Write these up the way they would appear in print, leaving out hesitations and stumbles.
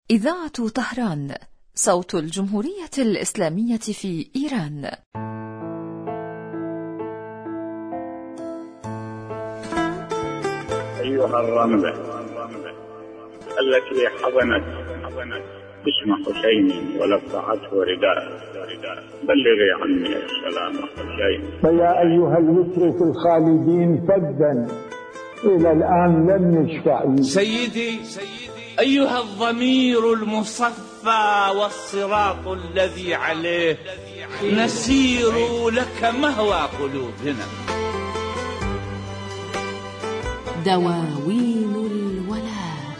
إذاعة طهران، صوت الجمهورية الإسلامية في إيران. أيها الرملة التي حضنت اسم حسين ولفعته رداء، بلغي عني السلام حسين. فيا أيها الوتر في الخالدين فدا إلى الآن لم يشفع. سيدي أيها الضمير المصفى والصراط الذي عليه نسير لك مهوى قلوبنا. دواوين الولاء.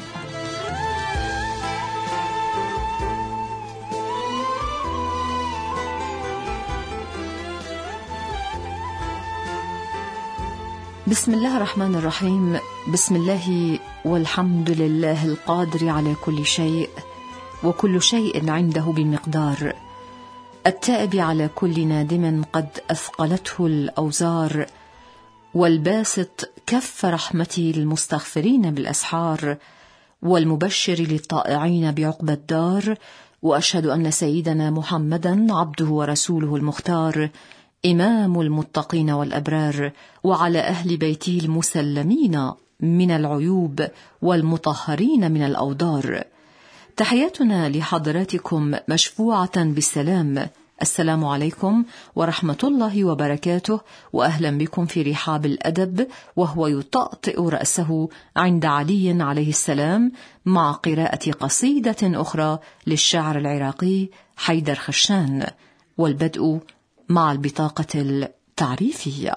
بسم الله الرحمن الرحيم. بسم الله والحمد لله القادر على كل شيء، وكل شيء عنده بمقدار، التائب على كل نادم قد أثقلته الأوزار، والباسط كف رحمتي للمستغفرين بالأسحار، والمبشر للطائعين بعقبى الدار. وأشهد أن سيدنا محمدا عبده ورسوله المختار، إمام المتقين والأبرار، وعلى أهل بيته المسلمين من العيوب والمطهرين من الأوضار. تحياتنا لحضراتكم مشفوعة بالسلام. السلام عليكم ورحمة الله وبركاته، وأهلا بكم في رحاب الأدب، وهو يطأطئ رأسه عند علي عليه السلام مع قراءة قصيدة أخرى للشاعر العراقي حيدر خشان، والبدء مع البطاقة التعريفية.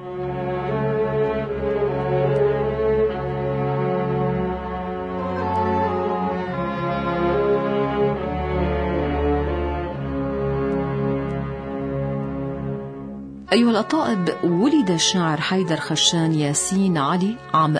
أيها الأطائب، ولد الشاعر حيدر خشان ياسين علي عام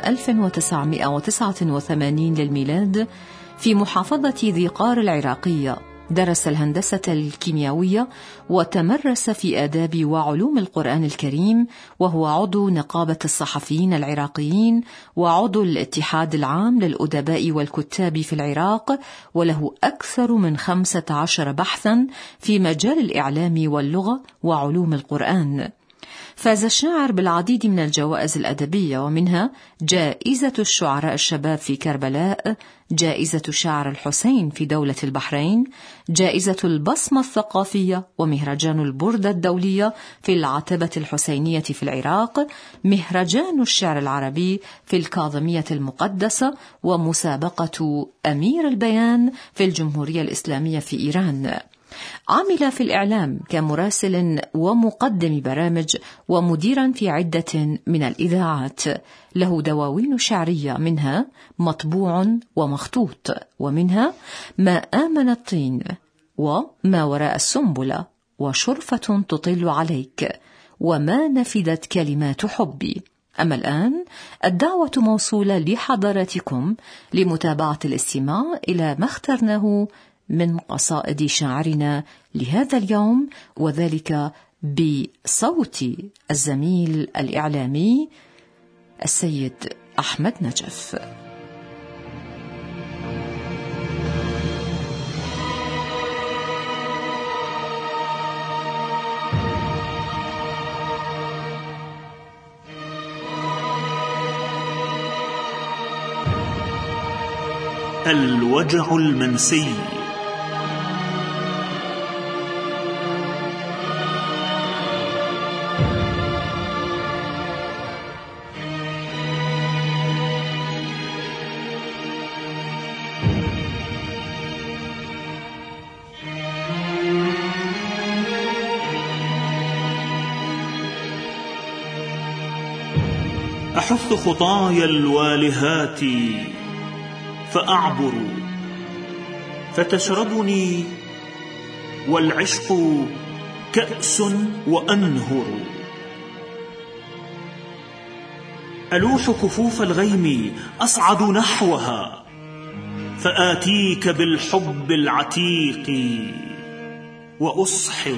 1989 للميلاد في محافظة ذي قار العراقية. درس الهندسة الكيميائية وتمرس في آداب وعلوم القرآن الكريم، وهو عضو نقابة الصحفيين العراقيين وعضو الاتحاد العام للأدباء والكتاب في العراق، وله أكثر من 15 بحثا في مجال الإعلام واللغة وعلوم القرآن. فاز الشاعر بالعديد من الجوائز الأدبية، ومنها جائزة الشعراء الشباب في كربلاء، جائزة شاعر الحسين في دولة البحرين، جائزة البصمة الثقافية، ومهرجان البردة الدولية في العتبة الحسينية في العراق، مهرجان الشعر العربي في الكاظمية المقدسة، ومسابقة أمير البيان في الجمهورية الإسلامية في إيران. عمل في الإعلام كمراسل ومقدم برامج ومديرا في عدة من الإذاعات. له دواوين شعرية، منها مطبوع ومخطوط، ومنها ما آمن الطين، وما وراء السنبلة، وشرفة تطل عليك، وما نفدت كلمات حبي. أما الآن الدعوة موصولة لحضراتكم لمتابعة الاستماع إلى ما اخترناه من قصائد شاعرنا لهذا اليوم، وذلك بصوت الزميل الإعلامي السيد أحمد نجف. الوجع المنسي. أحث خطايا الوالهات فأعبر، فتشربني والعشق كأس وأنهر. ألوح كفوف الغيم أصعد نحوها، فآتيك بالحب العتيق وأصحر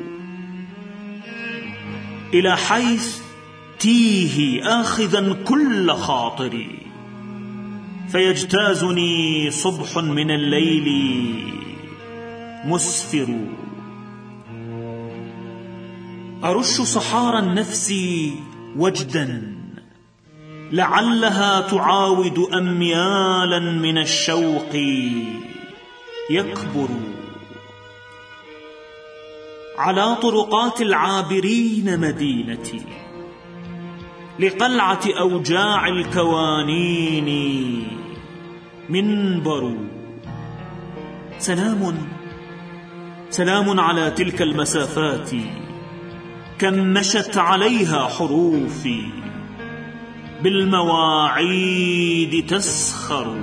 إلى حيث تيه آخذا كل خاطري، فيجتازني صبح من الليل مسفر. أرش صحار النفس وجدا لعلها تعاود أميالا من الشوق يكبر. على طرقات العابرين مدينتي لقلعة أوجاع الكوانين منبر. سلام على تلك المسافات كم مشت عليها حروفي بالمواعيد تسخر.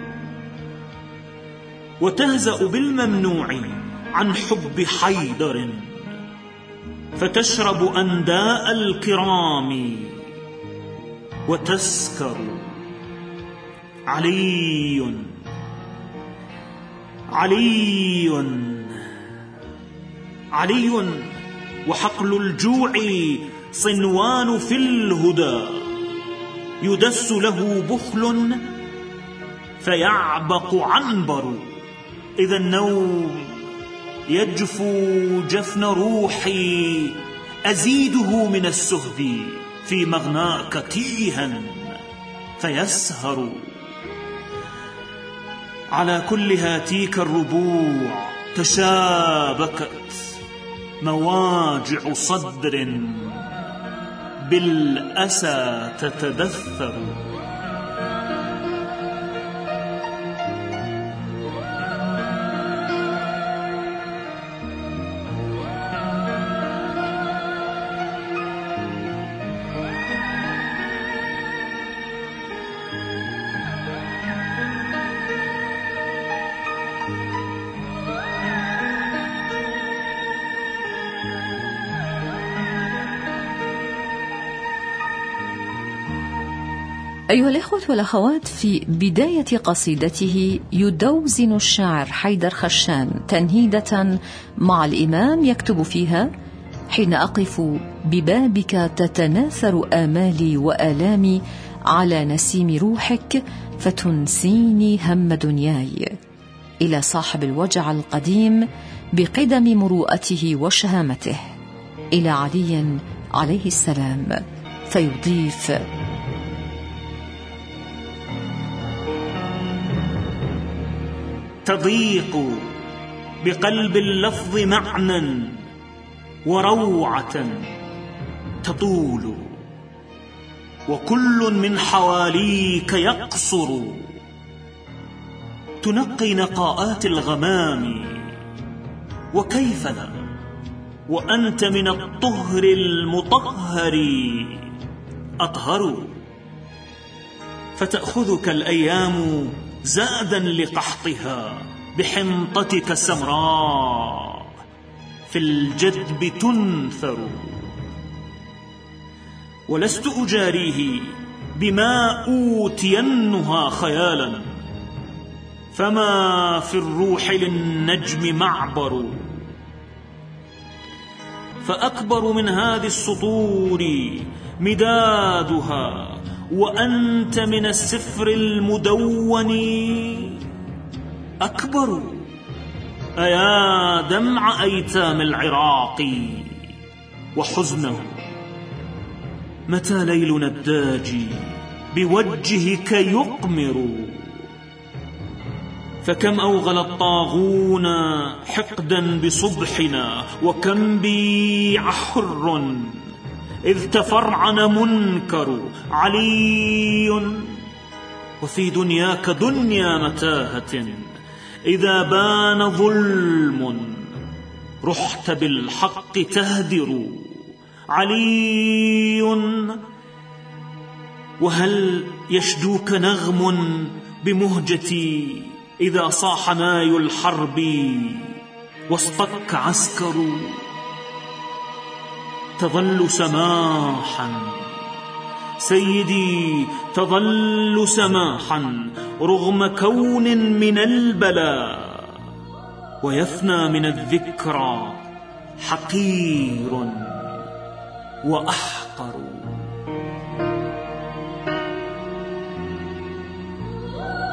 وتهزأ بالممنوع عن حب حيدر فتشرب أنداء الكرام وتسكر. علي علي علي وحقل الجوع صنوان في الهدى يدس له بخل فيعبق عنبر. إذا النوم يجفو جفن روحي أزيده من السهد في مغناك تيها فيسهر. على كل هاتيك الربوع تشابكت مواجع صدر بالأسى تتدثر. أيها الإخوة والأخوات، في بداية قصيدته يدوزن الشاعر حيدر خشان تنهيدة مع الإمام يكتب فيها: حين أقف ببابك تتناثر آمالي وآلامي على نسيم روحك فتنسيني هم دنياي. إلى صاحب الوجع القديم بقدم مروءته وشهامته، إلى علي عليه السلام، فيضيف: تضيق بقلب اللفظ معنى وروعة تطول، وكل من حواليك يقصر. تنقي نقاءات الغمام، وكيف لا وأنت من الطهر المطهر أطهر. فتأخذك الأيام زادا لقحطها بحنطتك السمراء في الجدب تنثر. ولست أجاريه بما أوتينها خيالا، فما في الروح للنجم معبر. فأكبر من هذه السطور مدادها، وأنت من السفر المدون أكبر. أيا دمع أيتام العراق وحزنه، متى ليل نداج بوجهك يقمر. فكم أوغل الطاغون حقدا بصبحنا، وكم بيع حر إذ تفرعن منكر. علي وفي دنياك دنيا متاهة، إذا بان ظلم رحت بالحق تهدر. علي وهل يشدوك نغم بمهجتي إذا صاح ناي الحرب واصطك عسكر. تظل سماحا سيدي، تظل سماحا رغم كون من البلاء، ويفنى من الذكرى حقير وأحقر.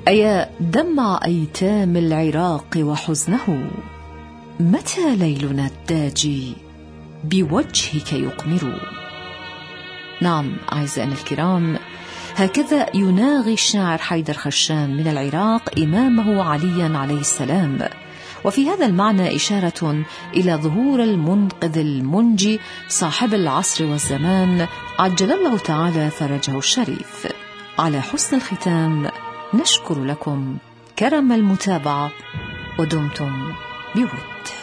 أيا دمع أيتام العراق وحزنه، متى ليلنا الداجي بوجهك يقمر. نعم أعزائنا الكرام، هكذا يناغي الشاعر حيدر خشام من العراق إمامه عليا عليه السلام، وفي هذا المعنى إشارة إلى ظهور المنقذ المنجي صاحب العصر والزمان عجل الله تعالى فرجه الشريف. على حسن الختام نشكر لكم كرم المتابعة، ودمتم بود.